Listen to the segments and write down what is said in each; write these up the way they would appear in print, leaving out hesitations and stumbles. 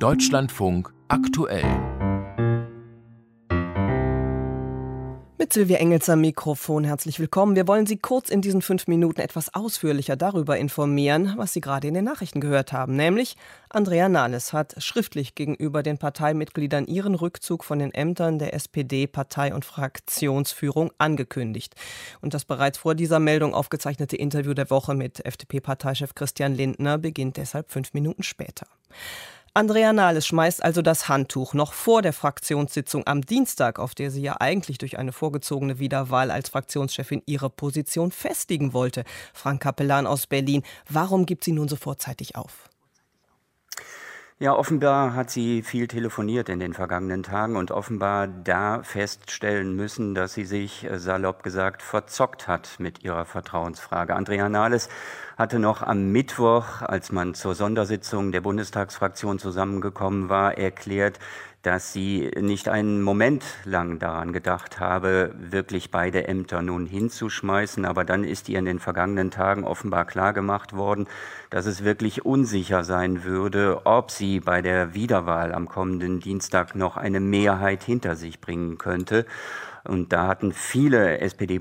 Deutschlandfunk aktuell. Mit Silvia Engels am Mikrofon herzlich willkommen. Wir wollen Sie kurz in diesen 5 Minuten etwas ausführlicher darüber informieren, was Sie gerade in den Nachrichten gehört haben. Nämlich, Andrea Nahles hat schriftlich gegenüber den Parteimitgliedern ihren Rückzug von den Ämtern der SPD-Partei- und Fraktionsführung angekündigt. Und das bereits vor dieser Meldung aufgezeichnete Interview der Woche mit FDP-Parteichef Christian Lindner beginnt deshalb 5 Minuten später. Andrea Nahles schmeißt also das Handtuch noch vor der Fraktionssitzung am Dienstag, auf der sie ja eigentlich durch eine vorgezogene Wiederwahl als Fraktionschefin ihre Position festigen wollte. Frank Capellan aus Berlin. Warum gibt sie nun so vorzeitig auf? Ja, offenbar hat sie viel telefoniert in den vergangenen Tagen und offenbar da feststellen müssen, dass sie sich, salopp gesagt, verzockt hat mit ihrer Vertrauensfrage. Andrea Nahles hatte noch am Mittwoch, als man zur Sondersitzung der Bundestagsfraktion zusammengekommen war, erklärt, dass sie nicht einen Moment lang daran gedacht habe, wirklich beide Ämter nun hinzuschmeißen. Aber dann ist ihr in den vergangenen Tagen offenbar klargemacht worden, dass es wirklich unsicher sein würde, ob sie bei der Wiederwahl am kommenden Dienstag noch eine Mehrheit hinter sich bringen könnte. Und da hatten viele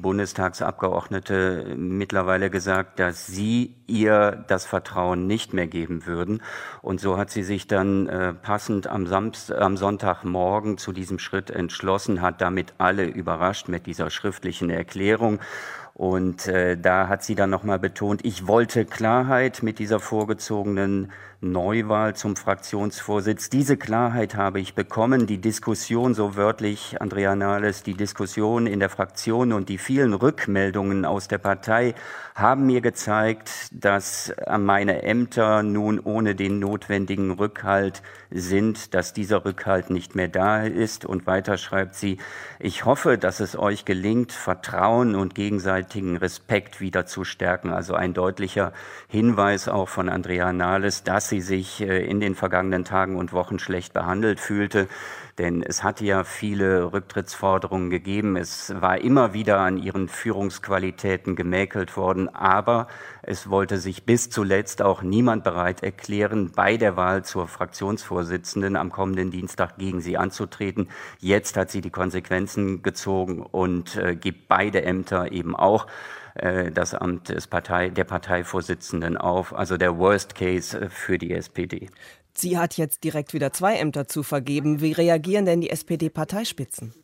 SPD-Bundestagsabgeordnete mittlerweile gesagt, dass sie ihr das Vertrauen nicht mehr geben würden. Und so hat sie sich dann passend am Sonntagmorgen zu diesem Schritt entschlossen, hat damit alle überrascht mit dieser schriftlichen Erklärung. Und da hat sie dann nochmal betont, ich wollte Klarheit mit dieser vorgezogenen Neuwahl zum Fraktionsvorsitz. Diese Klarheit habe ich bekommen. Die Diskussion, so wörtlich Andrea Nahles, die Diskussion in der Fraktion und die vielen Rückmeldungen aus der Partei haben mir gezeigt, dass meine Ämter nun ohne den notwendigen Rückhalt sind, dass dieser Rückhalt nicht mehr da ist. Und weiter schreibt sie, ich hoffe, dass es euch gelingt, Vertrauen und gegenseitigen Respekt wieder zu stärken. Also ein deutlicher Hinweis auch von Andrea Nahles, dass sie sich in den vergangenen Tagen und Wochen schlecht behandelt fühlte. Denn es hatte ja viele Rücktrittsforderungen gegeben. Es war immer wieder an ihren Führungsqualitäten gemäkelt worden. Aber es wollte sich bis zuletzt auch niemand bereit erklären, bei der Wahl zur Fraktionsvorsitzenden am kommenden Dienstag gegen sie anzutreten. Jetzt hat sie die Konsequenzen gezogen und gibt beide Ämter eben auch das Amt der Parteivorsitzenden auf. Also der Worst Case für die SPD. Sie hat jetzt direkt wieder 2 Ämter zu vergeben. Wie reagieren denn die SPD-Parteispitzen?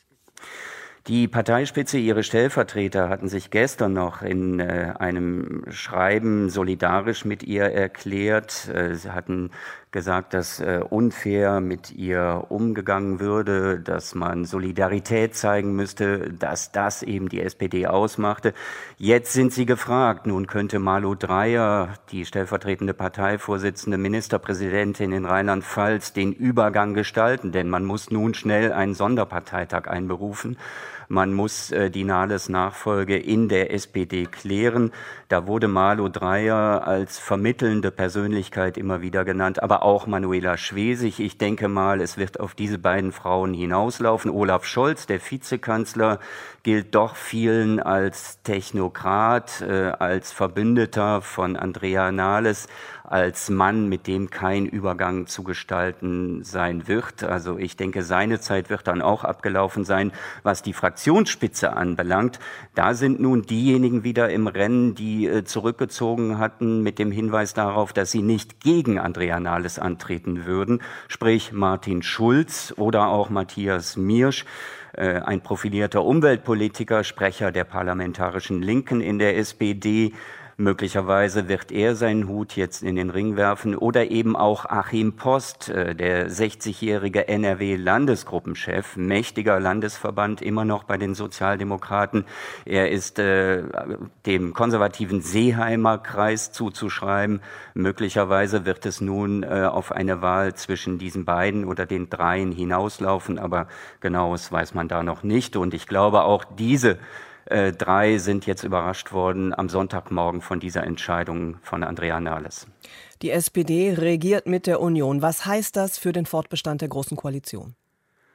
Die Parteispitze, ihre Stellvertreter hatten sich gestern noch in einem Schreiben solidarisch mit ihr erklärt. Sie hatten gesagt, dass unfair mit ihr umgegangen würde, dass man Solidarität zeigen müsste, dass das eben die SPD ausmachte. Jetzt sind sie gefragt. Nun könnte Malu Dreyer, die stellvertretende Parteivorsitzende Ministerpräsidentin in Rheinland-Pfalz, den Übergang gestalten, denn man muss nun schnell einen Sonderparteitag einberufen. Man muss die Nahles Nachfolge in der SPD klären. Da wurde Malu Dreyer als vermittelnde Persönlichkeit immer wieder genannt, aber auch Manuela Schwesig. Ich denke mal, es wird auf diese beiden Frauen hinauslaufen. Olaf Scholz, der Vizekanzler, gilt doch vielen als Technokrat, als Verbündeter von Andrea Nahles, als Mann, mit dem kein Übergang zu gestalten sein wird. Also ich denke, seine Zeit wird dann auch abgelaufen sein. Was die Fraktionsspitze anbelangt, da sind nun diejenigen wieder im Rennen, die zurückgezogen hatten mit dem Hinweis darauf, dass sie nicht gegen Andrea Nahles antreten würden, sprich Martin Schulz oder auch Matthias Miersch, ein profilierter Umweltpolitiker, Sprecher der parlamentarischen Linken in der SPD. Möglicherweise wird er seinen Hut jetzt in den Ring werfen oder eben auch Achim Post, der 60-jährige NRW-Landesgruppenchef, mächtiger Landesverband, immer noch bei den Sozialdemokraten. Er ist dem konservativen Seeheimer Kreis zuzuschreiben. Möglicherweise wird es nun auf eine Wahl zwischen diesen beiden oder den dreien hinauslaufen, aber genaues weiß man da noch nicht. Und ich glaube, auch diese 3 sind jetzt überrascht worden am Sonntagmorgen von dieser Entscheidung von Andrea Nahles. Die SPD regiert mit der Union. Was heißt das für den Fortbestand der Großen Koalition?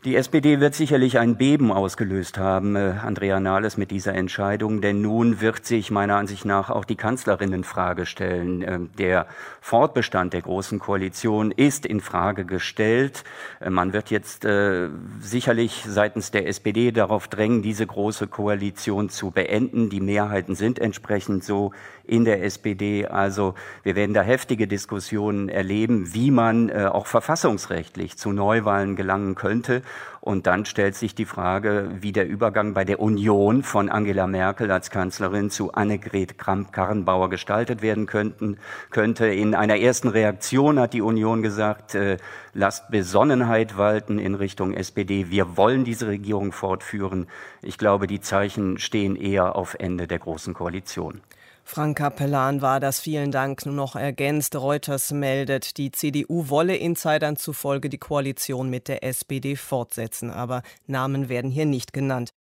Die SPD wird sicherlich ein Beben ausgelöst haben, Andrea Nahles, mit dieser Entscheidung, denn nun wird sich meiner Ansicht nach auch die Kanzlerin in Frage stellen. Der Fortbestand der Großen Koalition ist in Frage gestellt. Man wird jetzt sicherlich seitens der SPD darauf drängen, diese Große Koalition zu beenden. Die Mehrheiten sind entsprechend so in der SPD. Also wir werden da heftige Diskussionen erleben, wie man auch verfassungsrechtlich zu Neuwahlen gelangen könnte. Und dann stellt sich die Frage, wie der Übergang bei der Union von Angela Merkel als Kanzlerin zu Annegret Kramp-Karrenbauer gestaltet werden könnte. In einer ersten Reaktion hat die Union gesagt, lasst Besonnenheit walten in Richtung SPD. Wir wollen diese Regierung fortführen. Ich glaube, die Zeichen stehen eher auf Ende der Großen Koalition. Frank Capellan war das, vielen Dank. Nur noch ergänzt, Reuters meldet, die CDU wolle Insidern zufolge die Koalition mit der SPD fortsetzen, aber Namen werden hier nicht genannt.